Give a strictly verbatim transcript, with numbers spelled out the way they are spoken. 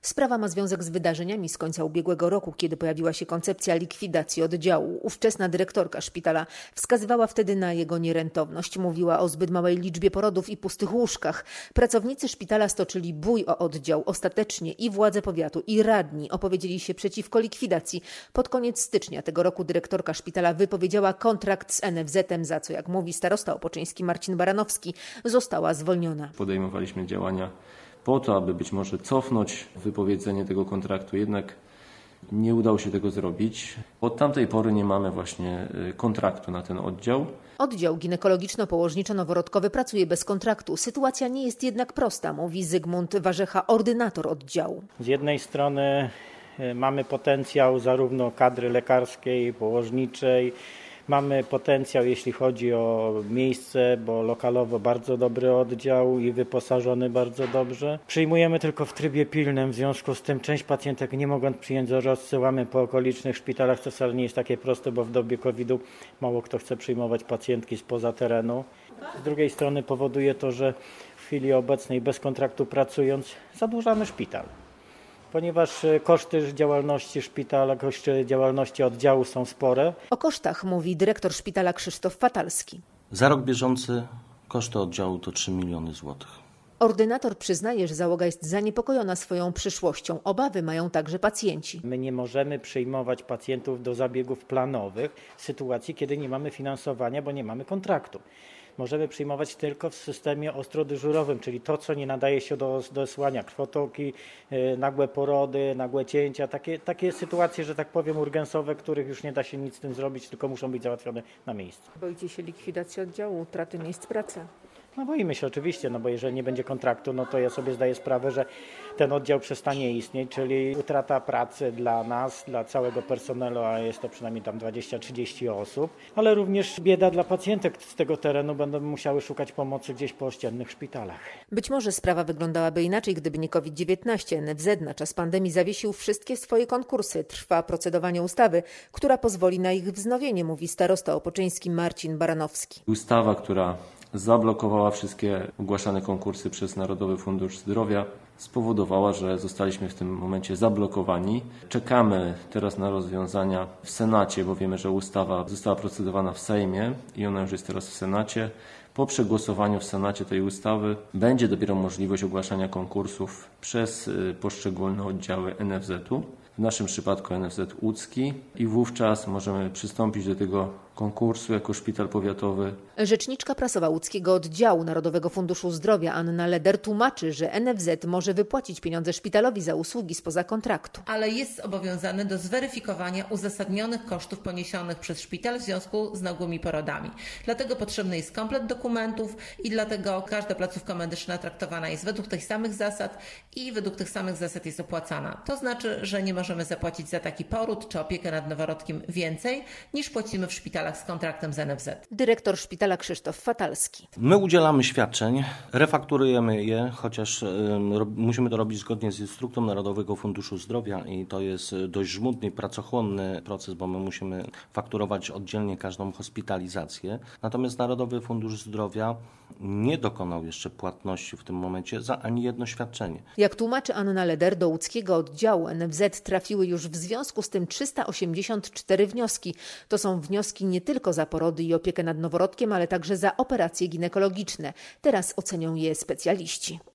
Sprawa ma związek z wydarzeniami z końca ubiegłego roku, kiedy pojawiła się koncepcja likwidacji oddziału. Ówczesna dyrektorka szpitala wskazywała wtedy na jego nierentowność. Mówiła o zbyt małej liczbie porodów i pustych łóżkach. Pracownicy szpitala stoczyli bój o oddział. Ostatecznie i władze powiatu, i radni opowiedzieli się przeciwko likwidacji. Pod koniec stycznia tego roku dyrektorka szpitala wypowiedziała kontrakt z N F Z-em, za co, jak mówi starosta opoczyński Marcin Baranowski, została zwolniona. Podejmowaliśmy działania po to, aby być może cofnąć wypowiedzenie tego kontraktu, jednak nie udało się tego zrobić. Od tamtej pory nie mamy właśnie kontraktu na ten oddział. Oddział ginekologiczno-położniczo-noworodkowy pracuje bez kontraktu. Sytuacja nie jest jednak prosta, mówi Zygmunt Warzecha, ordynator oddziału. Z jednej strony mamy potencjał zarówno kadry lekarskiej, położniczej, mamy potencjał, jeśli chodzi o miejsce, bo lokalowo bardzo dobry oddział i wyposażony bardzo dobrze. Przyjmujemy tylko w trybie pilnym, w związku z tym część pacjentek nie mogąc przyjąć, rozsyłamy po okolicznych szpitalach, co wcale nie jest takie proste, bo w dobie kowida mało kto chce przyjmować pacjentki spoza terenu. Z drugiej strony powoduje to, że w chwili obecnej bez kontraktu pracując zadłużamy szpital. Ponieważ koszty działalności szpitala, koszty działalności oddziału są spore. O kosztach mówi dyrektor szpitala Krzysztof Fatalski. Za rok bieżący koszty oddziału to trzy miliony złotych. Ordynator przyznaje, że załoga jest zaniepokojona swoją przyszłością. Obawy mają także pacjenci. My nie możemy przyjmować pacjentów do zabiegów planowych w sytuacji, kiedy nie mamy finansowania, bo nie mamy kontraktu. Możemy przyjmować tylko w systemie ostrodyżurowym, czyli to, co nie nadaje się do dosłania, krwotoki, nagłe porody, nagłe cięcia, takie, takie sytuacje, że tak powiem, urgensowe, których już nie da się nic z tym zrobić, tylko muszą być załatwione na miejscu. Boicie się likwidacji oddziału, utraty miejsc pracy? No boimy się oczywiście, no bo jeżeli nie będzie kontraktu, no to ja sobie zdaję sprawę, że ten oddział przestanie istnieć, czyli utrata pracy dla nas, dla całego personelu, a jest to przynajmniej tam dwadzieścia trzydzieści osób, ale również bieda dla pacjentek z tego terenu, będą musiały szukać pomocy gdzieś po ościennych szpitalach. Być może sprawa wyglądałaby inaczej, gdyby nie COVID dziewiętnaście. N F Z na czas pandemii zawiesił wszystkie swoje konkursy. Trwa procedowanie ustawy, która pozwoli na ich wznowienie, mówi starosta opoczyński Marcin Baranowski. Ustawa, która zablokowała wszystkie ogłaszane konkursy przez Narodowy Fundusz Zdrowia, spowodowała, że zostaliśmy w tym momencie zablokowani. Czekamy teraz na rozwiązania w Senacie, bo wiemy, że ustawa została procedowana w Sejmie i ona już jest teraz w Senacie. Po przegłosowaniu w Senacie tej ustawy będzie dopiero możliwość ogłaszania konkursów przez poszczególne oddziały N F Z-u. W naszym przypadku N F Z łódzki i wówczas możemy przystąpić do tego konkursu jako szpital powiatowy. Rzeczniczka prasowa łódzkiego oddziału Narodowego Funduszu Zdrowia Anna Leder tłumaczy, że N F Z może wypłacić pieniądze szpitalowi za usługi spoza kontraktu. Ale jest zobowiązany do zweryfikowania uzasadnionych kosztów poniesionych przez szpital w związku z nagłymi porodami. Dlatego potrzebny jest komplet dokumentów i dlatego każda placówka medyczna traktowana jest według tych samych zasad i według tych samych zasad jest opłacana. To znaczy, że nie możemy zapłacić za taki poród czy opiekę nad noworodkiem więcej niż płacimy w szpitalach z kontraktem z N F Z. Dyrektor szpitala Krzysztof Fatalski. My udzielamy świadczeń, refakturujemy je, chociaż y, ro, musimy to robić zgodnie z instrukcją Narodowego Funduszu Zdrowia i to jest dość żmudny i pracochłonny proces, bo my musimy fakturować oddzielnie każdą hospitalizację. Natomiast Narodowy Fundusz Zdrowia nie dokonał jeszcze płatności w tym momencie za ani jedno świadczenie. Jak tłumaczy Anna Leder, do łódzkiego oddziału N F Z trafiły już w związku z tym trzysta osiemdziesiąt cztery wnioski. To są wnioski nie tylko za porody i opiekę nad noworodkiem, ale także za operacje ginekologiczne. Teraz ocenią je specjaliści.